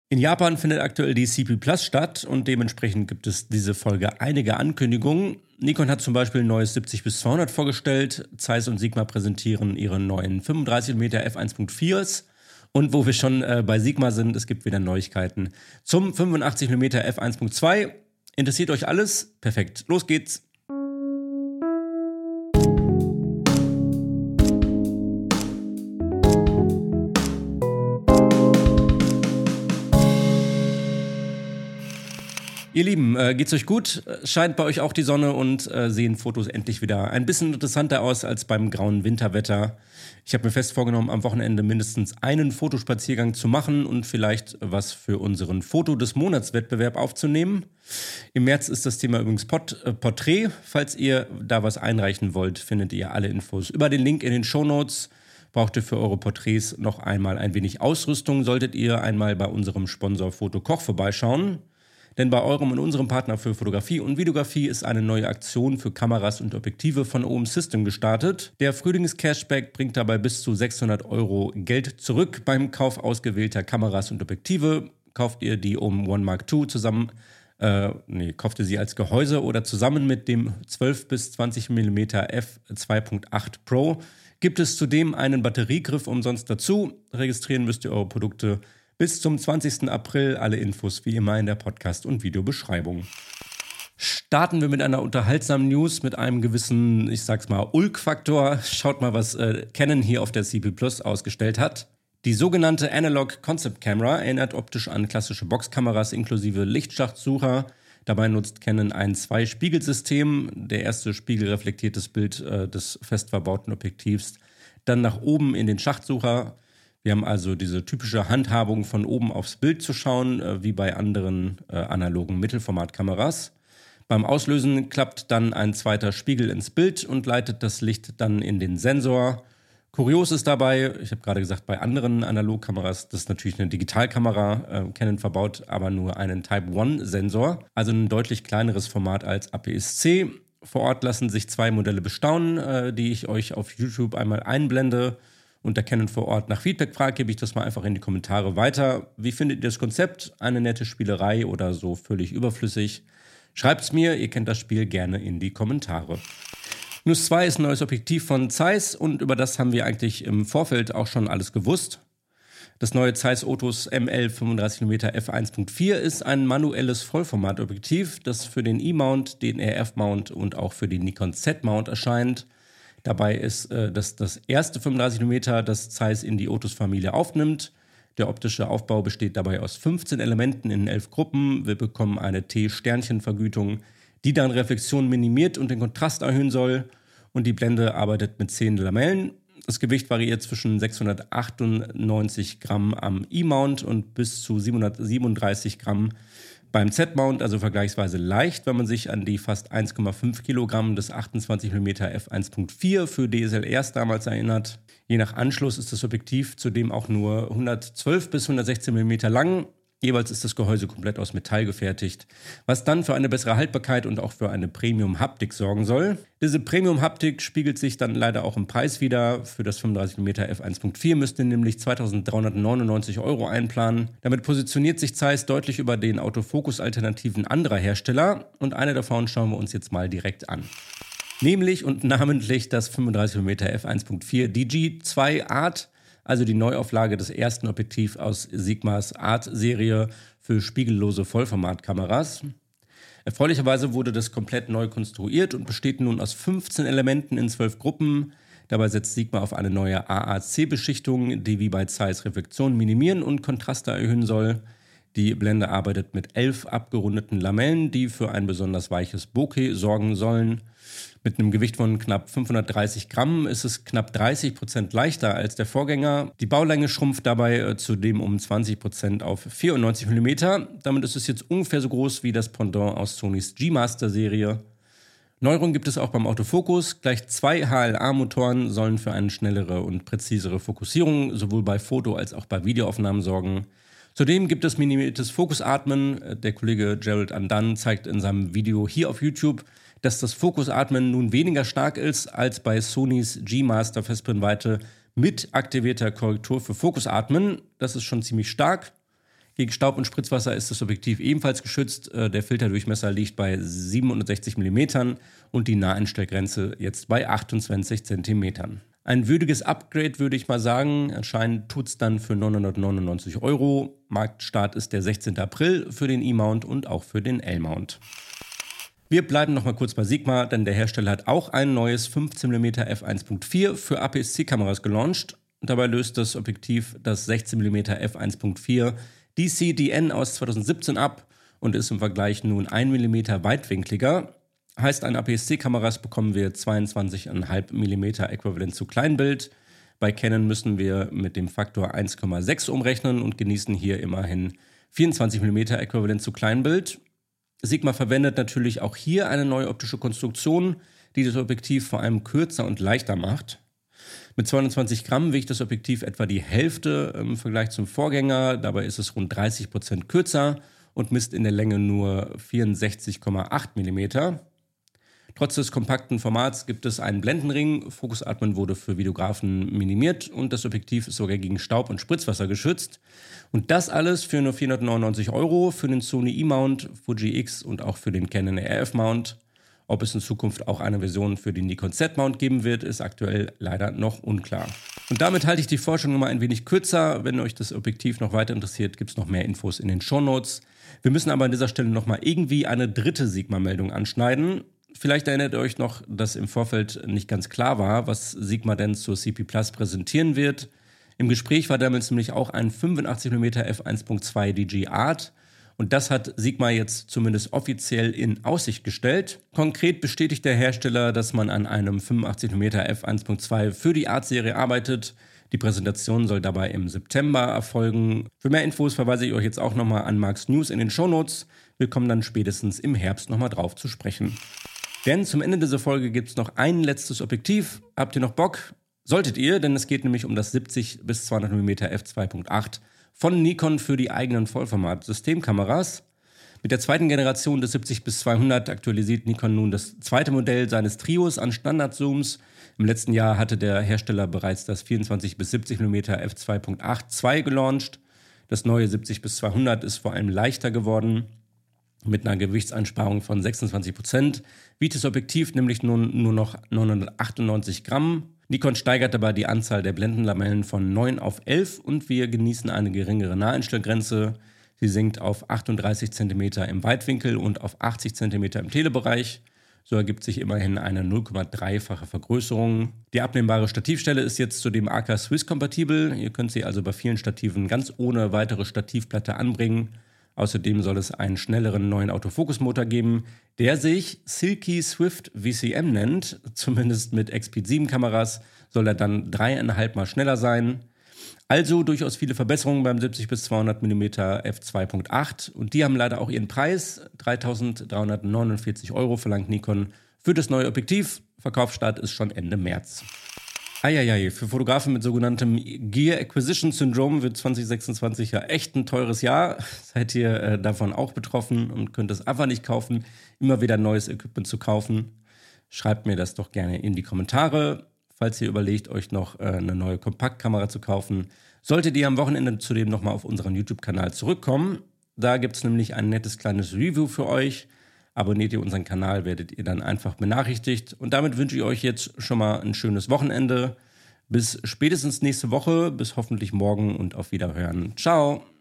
In Japan findet aktuell die CP Plus statt und dementsprechend gibt es diese Folge einige Ankündigungen. Nikon hat zum Beispiel ein neues 70-200 vorgestellt, Zeiss und Sigma präsentieren ihre neuen 35mm f1.4s und wo wir schon bei Sigma sind, es gibt wieder Neuigkeiten zum 85mm f1.2. Interessiert euch alles? Perfekt, los geht's! Ihr Lieben, geht's euch gut? Scheint bei euch auch die Sonne und sehen Fotos endlich wieder ein bisschen interessanter aus als beim grauen Winterwetter. Ich habe mir fest vorgenommen, am Wochenende mindestens einen Fotospaziergang zu machen und vielleicht was für unseren Foto des Monats-Wettbewerb aufzunehmen. Im März ist das Thema übrigens Porträt. Falls ihr da was einreichen wollt, findet ihr alle Infos über den Link in den Shownotes. Braucht ihr für eure Porträts noch einmal ein wenig Ausrüstung, solltet ihr einmal bei unserem Sponsor Fotokoch vorbeischauen. Denn bei eurem und unserem Partner für Fotografie und Videografie ist eine neue Aktion für Kameras und Objektive von OM System gestartet. Der Frühlings-Cashback bringt dabei bis zu 600 € Geld zurück beim Kauf ausgewählter Kameras und Objektive. Kauft ihr die OM One Mark II kauft ihr sie als Gehäuse oder zusammen mit dem 12-20mm f2.8 Pro, gibt es zudem einen Batteriegriff umsonst dazu. Registrieren müsst ihr eure Produkte bis zum 20. April, alle Infos wie immer in der Podcast- und Videobeschreibung. Starten wir mit einer unterhaltsamen News mit einem gewissen, ich sag's mal, Ulk-Faktor. Schaut mal, was Canon hier auf der CP Plus ausgestellt hat. Die sogenannte Analog Concept Camera erinnert optisch an klassische Boxkameras inklusive Lichtschachtsucher. Dabei nutzt Canon ein Zwei-Spiegelsystem. Der erste Spiegel reflektiert das Bild des fest verbauten Objektivs dann nach oben in den Schachtsucher. Wir haben also diese typische Handhabung, von oben aufs Bild zu schauen, wie bei anderen analogen Mittelformatkameras. Beim Auslösen klappt dann ein zweiter Spiegel ins Bild und leitet das Licht dann in den Sensor. Kurios ist dabei, ich habe gerade gesagt, bei anderen Analogkameras, das ist natürlich eine Digitalkamera, Canon verbaut aber nur einen Type-1-Sensor, also ein deutlich kleineres Format als APS-C. Vor Ort lassen sich zwei Modelle bestaunen, die ich euch auf YouTube einmal einblende. Und der Canon vor Ort nach Feedback fragt, gebe ich das mal einfach in die Kommentare weiter. Wie findet ihr das Konzept? Eine nette Spielerei oder so völlig überflüssig? Schreibt's mir, ihr kennt das Spiel, gerne in die Kommentare. News 2 ist ein neues Objektiv von Zeiss und über das haben wir eigentlich im Vorfeld auch schon alles gewusst. Das neue Zeiss Otus ML 35mm f1.4 ist ein manuelles Vollformatobjektiv, das für den E-Mount, den RF-Mount und auch für den Nikon Z-Mount erscheint. Dabei ist das erste 35mm, das Zeiss in die Otus-Familie aufnimmt. Der optische Aufbau besteht dabei aus 15 Elementen in 11 Gruppen. Wir bekommen eine T-Sternchen-Vergütung, die dann Reflexion minimiert und den Kontrast erhöhen soll. Und die Blende arbeitet mit 10 Lamellen. Das Gewicht variiert zwischen 698 Gramm am E-Mount und bis zu 737 Gramm beim Z-Mount, also vergleichsweise leicht, wenn man sich an die fast 1,5 Kilogramm des 28mm f1.4 für DSLRs damals erinnert. Je nach Anschluss ist das Objektiv zudem auch nur 112 bis 116 mm lang. Jeweils ist das Gehäuse komplett aus Metall gefertigt, was dann für eine bessere Haltbarkeit und auch für eine Premium-Haptik sorgen soll. Diese Premium-Haptik spiegelt sich dann leider auch im Preis wider. Für das 35mm f1.4 müsst ihr nämlich 2.399 € einplanen. Damit positioniert sich Zeiss deutlich über den Autofokus-Alternativen anderer Hersteller und eine davon schauen wir uns jetzt mal direkt an. Nämlich und namentlich das 35mm f1.4 DG2 Art, also die Neuauflage des ersten Objektivs aus Sigmas Art-Serie für spiegellose Vollformatkameras. Erfreulicherweise wurde das komplett neu konstruiert und besteht nun aus 15 Elementen in 12 Gruppen. Dabei setzt Sigma auf eine neue AAC-Beschichtung, die wie bei Zeiss Reflexion minimieren und Kontraste erhöhen soll. Die Blende arbeitet mit 11 abgerundeten Lamellen, die für ein besonders weiches Bokeh sorgen sollen. Mit einem Gewicht von knapp 530 Gramm ist es knapp 30% leichter als der Vorgänger. Die Baulänge schrumpft dabei zudem um 20% auf 94 mm. Damit ist es jetzt ungefähr so groß wie das Pendant aus Sonys G-Master-Serie. Neuerungen gibt es auch beim Autofokus. Gleich 2 HLA-Motoren sollen für eine schnellere und präzisere Fokussierung sowohl bei Foto- als auch bei Videoaufnahmen sorgen. Zudem gibt es minimiertes Fokusatmen. Der Kollege Gerald Andan zeigt in seinem Video hier auf YouTube, dass das Fokusatmen nun weniger stark ist als bei Sonys G-Master Festbrennweite mit aktivierter Korrektur für Fokusatmen. Das ist schon ziemlich stark. Gegen Staub und Spritzwasser ist das Objektiv ebenfalls geschützt. Der Filterdurchmesser liegt bei 760 mm und die Naheinstellgrenze jetzt bei 28 cm. Ein würdiges Upgrade, würde ich mal sagen. Anscheinend tut es dann für 999 €. Marktstart ist der 16. April für den E-Mount und auch für den L-Mount. Wir bleiben noch mal kurz bei Sigma, denn der Hersteller hat auch ein neues 15 mm f1.4 für APS-C-Kameras gelauncht. Dabei löst das Objektiv das 16 mm f1.4 DC-DN aus 2017 ab und ist im Vergleich nun 1 mm weitwinkliger. Heißt, an APS-C-Kameras bekommen wir 22,5 mm äquivalent zu Kleinbild. Bei Canon müssen wir mit dem Faktor 1,6 umrechnen und genießen hier immerhin 24 mm äquivalent zu Kleinbild. Sigma verwendet natürlich auch hier eine neue optische Konstruktion, die das Objektiv vor allem kürzer und leichter macht. Mit 220 Gramm wiegt das Objektiv etwa die Hälfte im Vergleich zum Vorgänger. Dabei ist es rund 30% kürzer und misst in der Länge nur 64,8 mm. Trotz des kompakten Formats gibt es einen Blendenring. Fokusatmen wurde für Videografen minimiert und das Objektiv ist sogar gegen Staub und Spritzwasser geschützt. Und das alles für nur 499 € für den Sony E-Mount, Fuji X und auch für den Canon RF-Mount. Ob es in Zukunft auch eine Version für den Nikon Z-Mount geben wird, ist aktuell leider noch unklar. Und damit halte ich die Vorstellung nochmal ein wenig kürzer. Wenn euch das Objektiv noch weiter interessiert, gibt es noch mehr Infos in den Shownotes. Wir müssen aber an dieser Stelle nochmal irgendwie eine dritte Sigma-Meldung anschneiden. Vielleicht erinnert ihr euch noch, dass im Vorfeld nicht ganz klar war, was Sigma denn zur CP Plus präsentieren wird. Im Gespräch war damals nämlich auch ein 85 mm f1.2 DG Art. Und das hat Sigma jetzt zumindest offiziell in Aussicht gestellt. Konkret bestätigt der Hersteller, dass man an einem 85 mm f1.2 für die Art-Serie arbeitet. Die Präsentation soll dabei im September erfolgen. Für mehr Infos verweise ich euch jetzt auch nochmal an Marks News in den Shownotes. Wir kommen dann spätestens im Herbst nochmal drauf zu sprechen. Denn zum Ende dieser Folge gibt es noch ein letztes Objektiv. Habt ihr noch Bock? Solltet ihr, denn es geht nämlich um das 70 bis 200 mm f2.8 von Nikon für die eigenen Vollformat-Systemkameras. Mit der zweiten Generation des 70 bis 200 aktualisiert Nikon nun das zweite Modell seines Trios an Standardzooms. Im letzten Jahr hatte der Hersteller bereits das 24 bis 70 mm f2.8 II gelauncht. Das neue 70 bis 200 ist vor allem leichter geworden. Mit einer Gewichtseinsparung von 26% wiegt das Objektiv nämlich nun nur noch 998 Gramm. Nikon steigert dabei die Anzahl der Blendenlamellen von 9 auf 11 und wir genießen eine geringere Naheinstellgrenze. Sie sinkt auf 38 cm im Weitwinkel und auf 80 cm im Telebereich. So ergibt sich immerhin eine 0,3-fache Vergrößerung. Die abnehmbare Stativstelle ist jetzt zudem AK Swiss kompatibel. Ihr könnt sie also bei vielen Stativen ganz ohne weitere Stativplatte anbringen. Außerdem soll es einen schnelleren neuen Autofokusmotor geben, der sich Silky Swift VCM nennt. Zumindest mit Xpeed 7 Kameras soll er dann 3,5 Mal schneller sein. Also durchaus viele Verbesserungen beim 70 bis 200 mm f2.8 und die haben leider auch ihren Preis. 3.349 € verlangt Nikon für das neue Objektiv. Verkaufsstart ist schon Ende März. Eieiei, für Fotografen mit sogenanntem Gear Acquisition Syndrome wird 2026 ja echt ein teures Jahr. Seid ihr davon auch betroffen und könnt es einfach nicht kaufen, immer wieder neues Equipment zu kaufen? Schreibt mir das doch gerne in die Kommentare. Falls ihr überlegt, euch noch eine neue Kompaktkamera zu kaufen, solltet ihr am Wochenende zudem nochmal auf unseren YouTube-Kanal zurückkommen. Da gibt es nämlich ein nettes kleines Review für euch. Abonniert ihr unseren Kanal, werdet ihr dann einfach benachrichtigt. Und damit wünsche ich euch jetzt schon mal ein schönes Wochenende. Bis spätestens nächste Woche, bis hoffentlich morgen und auf Wiederhören. Ciao!